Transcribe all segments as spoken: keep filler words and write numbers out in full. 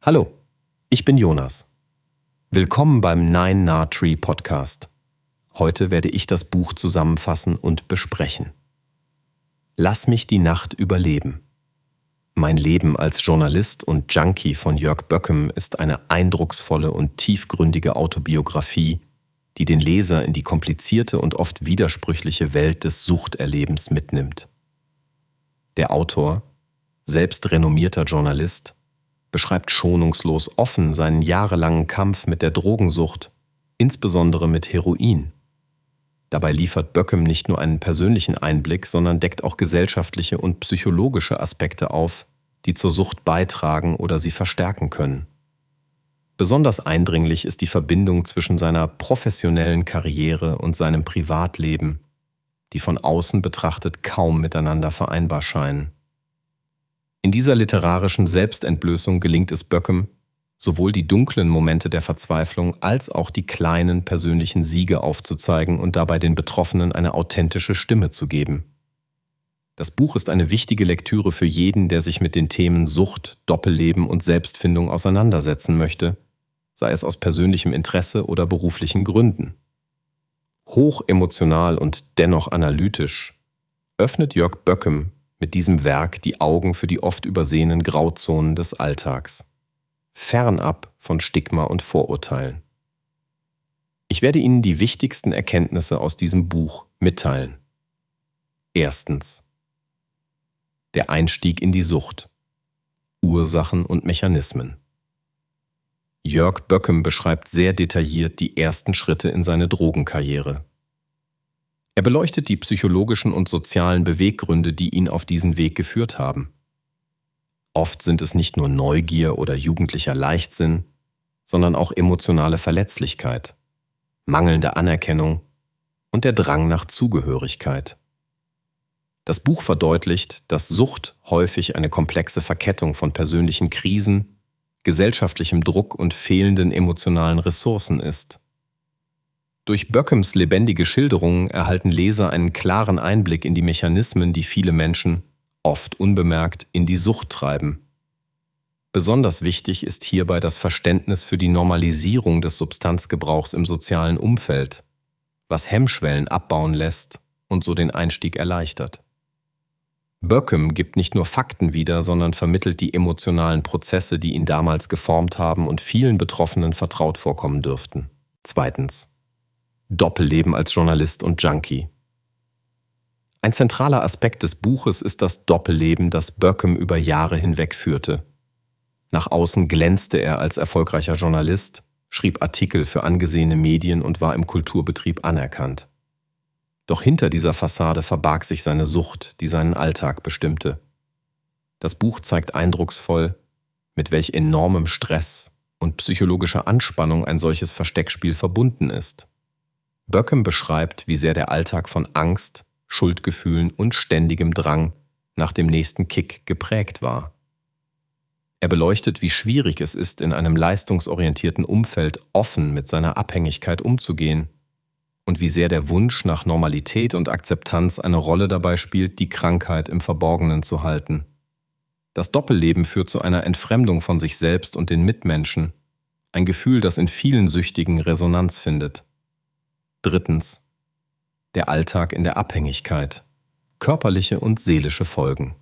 Hallo, ich bin Jonas. Willkommen beim Nine Nah Tree Podcast. Heute werde ich das Buch zusammenfassen und besprechen. Lass mich die Nacht überleben. Mein Leben als Journalist und Junkie von Jörg Böckem ist eine eindrucksvolle und tiefgründige Autobiografie, die den Leser in die komplizierte und oft widersprüchliche Welt des Suchterlebens mitnimmt. Der Autor, selbst renommierter Journalist, beschreibt schonungslos offen seinen jahrelangen Kampf mit der Drogensucht, insbesondere mit Heroin. Dabei liefert Böckem nicht nur einen persönlichen Einblick, sondern deckt auch gesellschaftliche und psychologische Aspekte auf, die zur Sucht beitragen oder sie verstärken können. Besonders eindringlich ist die Verbindung zwischen seiner professionellen Karriere und seinem Privatleben, die von außen betrachtet kaum miteinander vereinbar scheinen. In dieser literarischen Selbstentblößung gelingt es Böckem, sowohl die dunklen Momente der Verzweiflung als auch die kleinen persönlichen Siege aufzuzeigen und dabei den Betroffenen eine authentische Stimme zu geben. Das Buch ist eine wichtige Lektüre für jeden, der sich mit den Themen Sucht, Doppelleben und Selbstfindung auseinandersetzen möchte, sei es aus persönlichem Interesse oder beruflichen Gründen. Hochemotional und dennoch analytisch öffnet Jörg Böckem mit diesem Werk die Augen für die oft übersehenen Grauzonen des Alltags, fernab von Stigma und Vorurteilen. Ich werde Ihnen die wichtigsten Erkenntnisse aus diesem Buch mitteilen. Erstens. Der Einstieg in die Sucht. Ursachen und Mechanismen. Jörg Böckem beschreibt sehr detailliert die ersten Schritte in seine Drogenkarriere. Er beleuchtet die psychologischen und sozialen Beweggründe, die ihn auf diesen Weg geführt haben. Oft sind es nicht nur Neugier oder jugendlicher Leichtsinn, sondern auch emotionale Verletzlichkeit, mangelnde Anerkennung und der Drang nach Zugehörigkeit. Das Buch verdeutlicht, dass Sucht häufig eine komplexe Verkettung von persönlichen Krisen, gesellschaftlichem Druck und fehlenden emotionalen Ressourcen ist. Durch Böckems lebendige Schilderungen erhalten Leser einen klaren Einblick in die Mechanismen, die viele Menschen, oft unbemerkt, in die Sucht treiben. Besonders wichtig ist hierbei das Verständnis für die Normalisierung des Substanzgebrauchs im sozialen Umfeld, was Hemmschwellen abbauen lässt und so den Einstieg erleichtert. Böckem gibt nicht nur Fakten wieder, sondern vermittelt die emotionalen Prozesse, die ihn damals geformt haben und vielen Betroffenen vertraut vorkommen dürften. Zweitens. Doppelleben als Journalist und Junkie. Ein zentraler Aspekt des Buches ist das Doppelleben, das Böckem über Jahre hinweg führte. Nach außen glänzte er als erfolgreicher Journalist, schrieb Artikel für angesehene Medien und war im Kulturbetrieb anerkannt. Doch hinter dieser Fassade verbarg sich seine Sucht, die seinen Alltag bestimmte. Das Buch zeigt eindrucksvoll, mit welch enormem Stress und psychologischer Anspannung ein solches Versteckspiel verbunden ist. Böckem beschreibt, wie sehr der Alltag von Angst, Schuldgefühlen und ständigem Drang nach dem nächsten Kick geprägt war. Er beleuchtet, wie schwierig es ist, in einem leistungsorientierten Umfeld offen mit seiner Abhängigkeit umzugehen und wie sehr der Wunsch nach Normalität und Akzeptanz eine Rolle dabei spielt, die Krankheit im Verborgenen zu halten. Das Doppelleben führt zu einer Entfremdung von sich selbst und den Mitmenschen, ein Gefühl, das in vielen Süchtigen Resonanz findet. Drittens. Der Alltag in der Abhängigkeit. Körperliche und seelische Folgen.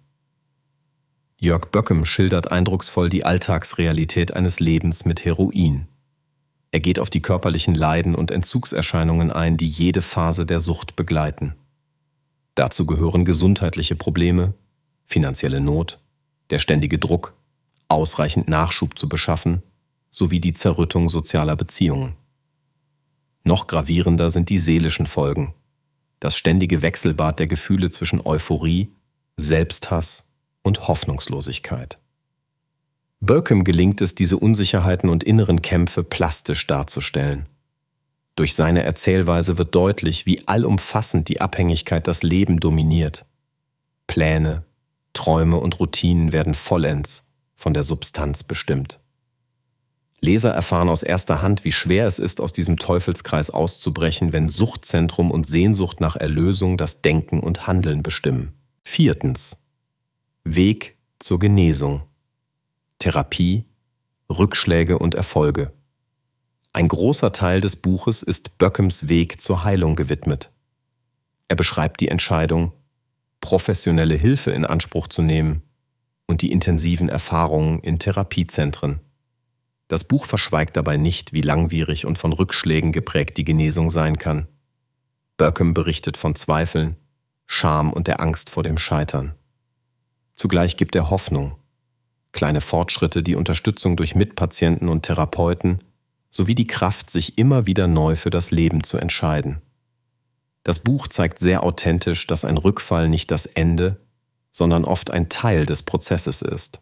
Jörg Böckem schildert eindrucksvoll die Alltagsrealität eines Lebens mit Heroin. Er geht auf die körperlichen Leiden und Entzugserscheinungen ein, die jede Phase der Sucht begleiten. Dazu gehören gesundheitliche Probleme, finanzielle Not, der ständige Druck, ausreichend Nachschub zu beschaffen, sowie die Zerrüttung sozialer Beziehungen. Noch gravierender sind die seelischen Folgen. Das ständige Wechselbad der Gefühle zwischen Euphorie, Selbsthass und Hoffnungslosigkeit. Böckem gelingt es, diese Unsicherheiten und inneren Kämpfe plastisch darzustellen. Durch seine Erzählweise wird deutlich, wie allumfassend die Abhängigkeit das Leben dominiert. Pläne, Träume und Routinen werden vollends von der Substanz bestimmt. Leser erfahren aus erster Hand, wie schwer es ist, aus diesem Teufelskreis auszubrechen, wenn Suchtzentrum und Sehnsucht nach Erlösung das Denken und Handeln bestimmen. Viertens. Weg zur Genesung. Therapie, Rückschläge und Erfolge. Ein großer Teil des Buches ist Böckums Weg zur Heilung gewidmet. Er beschreibt die Entscheidung, professionelle Hilfe in Anspruch zu nehmen und die intensiven Erfahrungen in Therapiezentren. Das Buch verschweigt dabei nicht, wie langwierig und von Rückschlägen geprägt die Genesung sein kann. Böckum berichtet von Zweifeln, Scham und der Angst vor dem Scheitern. Zugleich gibt er Hoffnung, kleine Fortschritte, die Unterstützung durch Mitpatienten und Therapeuten sowie die Kraft, sich immer wieder neu für das Leben zu entscheiden. Das Buch zeigt sehr authentisch, dass ein Rückfall nicht das Ende, sondern oft ein Teil des Prozesses ist.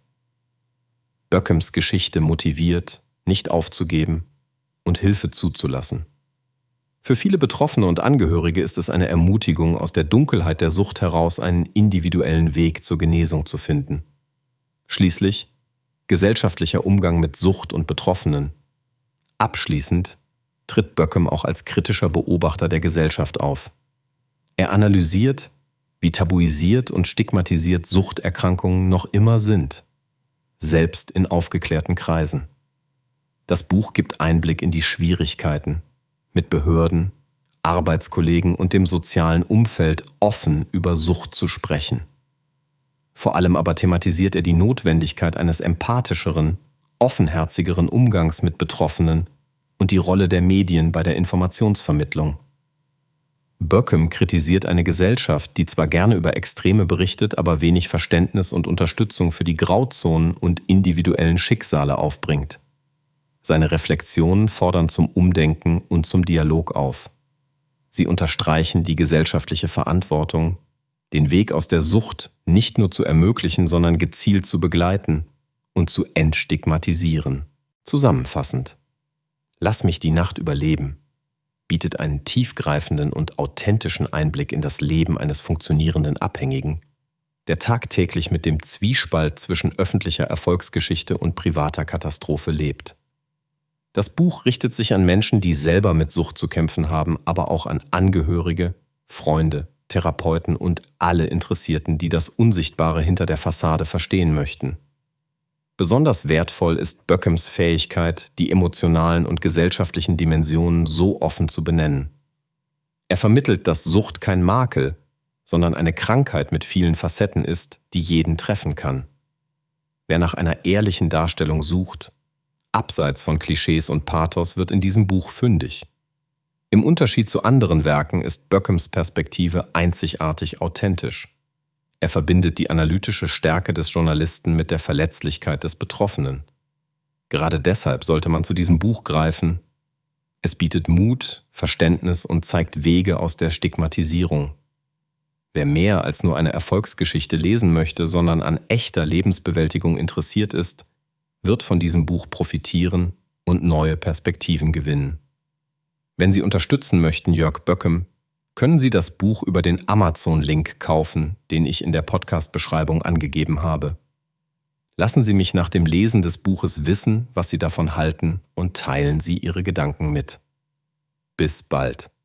Böckums Geschichte motiviert, nicht aufzugeben und Hilfe zuzulassen. Für viele Betroffene und Angehörige ist es eine Ermutigung, aus der Dunkelheit der Sucht heraus einen individuellen Weg zur Genesung zu finden. Schließlich gesellschaftlicher Umgang mit Sucht und Betroffenen. Abschließend tritt Böckum auch als kritischer Beobachter der Gesellschaft auf. Er analysiert, wie tabuisiert und stigmatisiert Suchterkrankungen noch immer sind, selbst in aufgeklärten Kreisen. Das Buch gibt Einblick in die Schwierigkeiten, mit Behörden, Arbeitskollegen und dem sozialen Umfeld offen über Sucht zu sprechen. Vor allem aber thematisiert er die Notwendigkeit eines empathischeren, offenherzigeren Umgangs mit Betroffenen und die Rolle der Medien bei der Informationsvermittlung. Böckum kritisiert eine Gesellschaft, die zwar gerne über Extreme berichtet, aber wenig Verständnis und Unterstützung für die Grauzonen und individuellen Schicksale aufbringt. Seine Reflexionen fordern zum Umdenken und zum Dialog auf. Sie unterstreichen die gesellschaftliche Verantwortung, den Weg aus der Sucht nicht nur zu ermöglichen, sondern gezielt zu begleiten und zu entstigmatisieren. Zusammenfassend: Lass mich die Nacht überleben bietet einen tiefgreifenden und authentischen Einblick in das Leben eines funktionierenden Abhängigen, der tagtäglich mit dem Zwiespalt zwischen öffentlicher Erfolgsgeschichte und privater Katastrophe lebt. Das Buch richtet sich an Menschen, die selber mit Sucht zu kämpfen haben, aber auch an Angehörige, Freunde, Therapeuten und alle Interessierten, die das Unsichtbare hinter der Fassade verstehen möchten. Besonders wertvoll ist Böckums Fähigkeit, die emotionalen und gesellschaftlichen Dimensionen so offen zu benennen. Er vermittelt, dass Sucht kein Makel, sondern eine Krankheit mit vielen Facetten ist, die jeden treffen kann. Wer nach einer ehrlichen Darstellung sucht, abseits von Klischees und Pathos, wird in diesem Buch fündig. Im Unterschied zu anderen Werken ist Böckums Perspektive einzigartig authentisch. Er verbindet die analytische Stärke des Journalisten mit der Verletzlichkeit des Betroffenen. Gerade deshalb sollte man zu diesem Buch greifen. Es bietet Mut, Verständnis und zeigt Wege aus der Stigmatisierung. Wer mehr als nur eine Erfolgsgeschichte lesen möchte, sondern an echter Lebensbewältigung interessiert ist, wird von diesem Buch profitieren und neue Perspektiven gewinnen. Wenn Sie unterstützen möchten, Jörg Böckum, können Sie das Buch über den Amazon-Link kaufen, den ich in der Podcast-Beschreibung angegeben habe. Lassen Sie mich nach dem Lesen des Buches wissen, was Sie davon halten, und teilen Sie Ihre Gedanken mit. Bis bald.